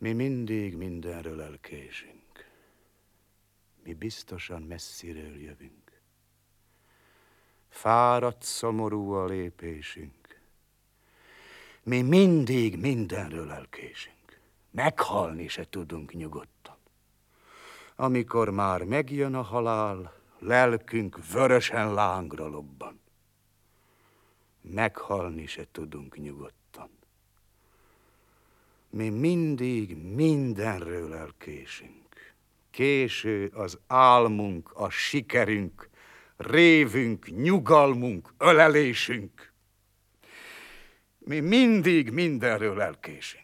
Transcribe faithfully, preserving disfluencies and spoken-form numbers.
Mi mindig mindenről elkésünk. Mi biztosan messziről jövünk. Fáradt, szomorú a lépésünk. Mi mindig mindenről elkésünk. Meghalni se tudunk nyugodtan. Amikor már megjön a halál, lelkünk vörösen lángra lobban. Meghalni se tudunk nyugodtan. Mi mindig mindenről elkésünk. Késő az álmunk, a sikerünk, révünk, nyugalmunk, ölelésünk. Mi mindig mindenről elkésünk.